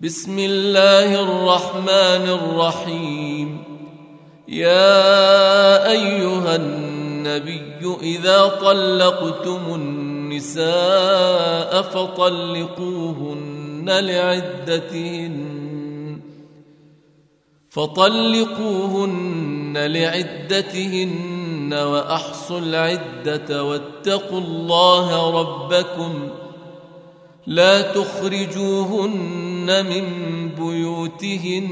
بسم الله الرحمن الرحيم. يا أيها النبي إذا طلقتم النساء فطلقوهن لعدتهن وأحصوا العدة واتقوا الله ربكم لا تخرجوهن من بيوتهن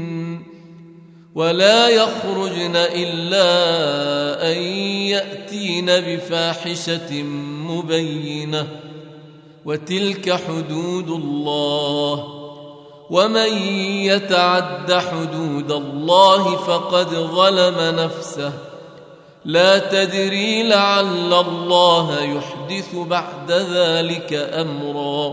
ولا يخرجن إلا أن يأتين بفاحشة مبينة وتلك حدود الله ومن يتعد حدود الله فقد ظلم نفسه لا تدري لعل الله يحدث بعد ذلك أمرا.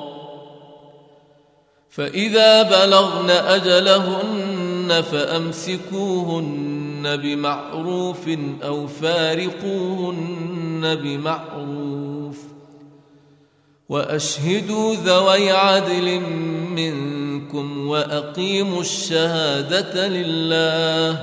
فإذا بلغن أجلهن فأمسكوهن بمعروف أو فارقوهن بمعروف وأشهدوا ذوي عدل منكم وأقيموا الشهادة لله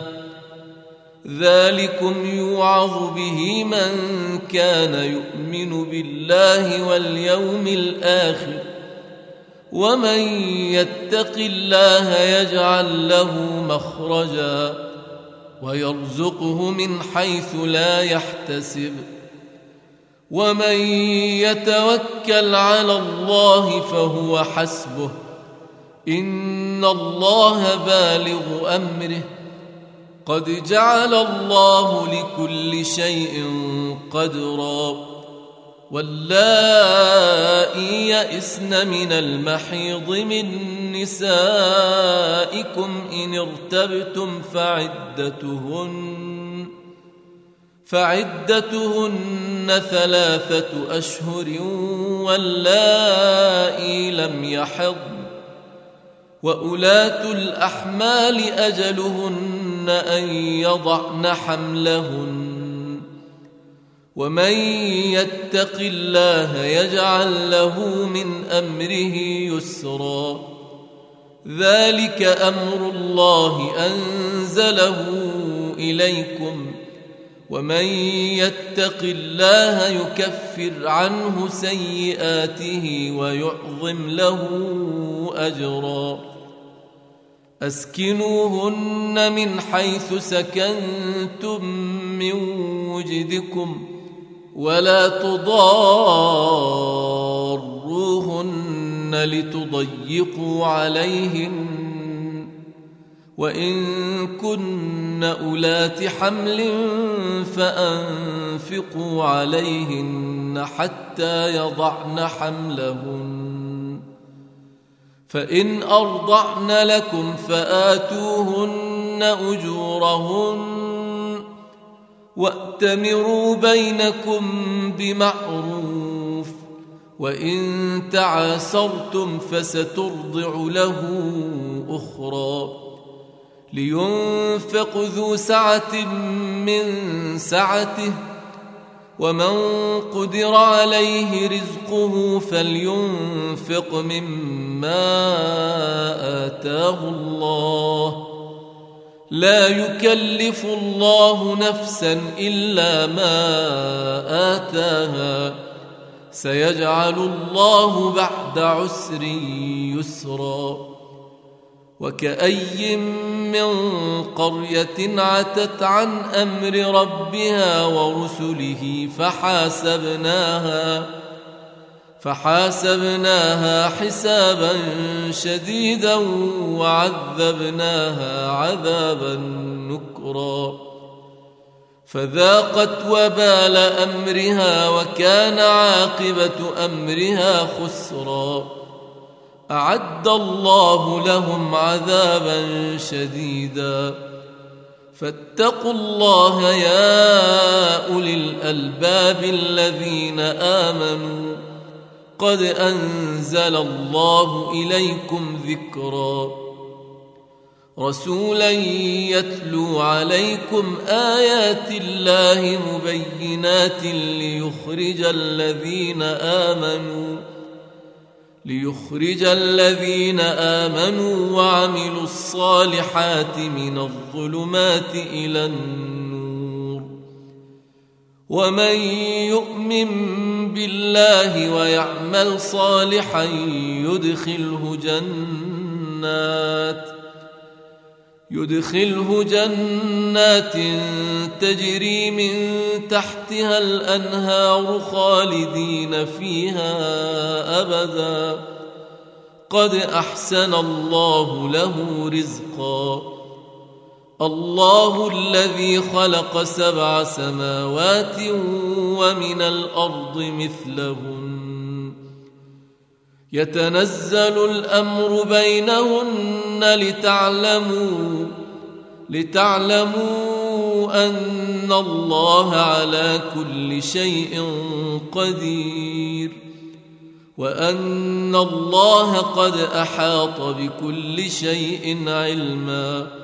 ذلكم يوعظ به من كان يؤمن بالله واليوم الآخر ومن يتق الله يجعل له مخرجا ويرزقه من حيث لا يحتسب ومن يتوكل على الله فهو حسبه إن الله بالغ أمره قد جعل الله لكل شيء قدرا. واللائي يئسن من المحيض من نسائكم إن ارتبتم فعدتهن 3 أشهر واللائي لم يحضن وأولاة الأحمال أجلهن أن يضعن حملهن ومن يتق الله يجعل له من أمره يسرا ذلك أمر الله أنزله إليكم ومن يتق الله يكفر عنه سيئاته ويعظم له أجرا. أسكنوهن من حيث سكنتم من وجدكم ولا تضاروهن لتضيقوا عليهن وإن كن أولات حمل فأنفقوا عليهن حتى يضعن حملهن فإن أرضعن لكم فآتوهن أجورهن وأتمروا بينكم بمعروف وإن تعاسرتم فسترضع له أخرى لينفق ذو سعة من سعته ومن قدر عليه رزقه فلينفق مما آتاه الله لا يكلف الله نفسا إلا ما آتاها سيجعل الله بعد عسر يسرا. وكأي من قرية عتت عن أمر ربها ورسله فحاسبناها حسابا شديدا وعذبناها عذابا نكرا فذاقت وبال أمرها وكان عاقبة أمرها خسرا. أعد الله لهم عذابا شديدا فاتقوا الله يا أولي الألباب الذين آمنوا قد أنزل الله إليكم ذكرا رسولا يتلو عليكم آيات الله مبينات ليخرج الذين آمنوا وعملوا الصالحات من الظلمات إلى النور. ومن يؤمن بالله ويعمل صالحا يدخله جنات تجري من تحتها الأنهار خالدين فيها أبدا قد أحسن الله له رزقا. الله الذي خلق 7 سماوات ومن الأرض مثلهن يتنزل الأمر بينهن لتعلموا أن الله على كل شيء قدير وأن الله قد أحاط بكل شيء علما.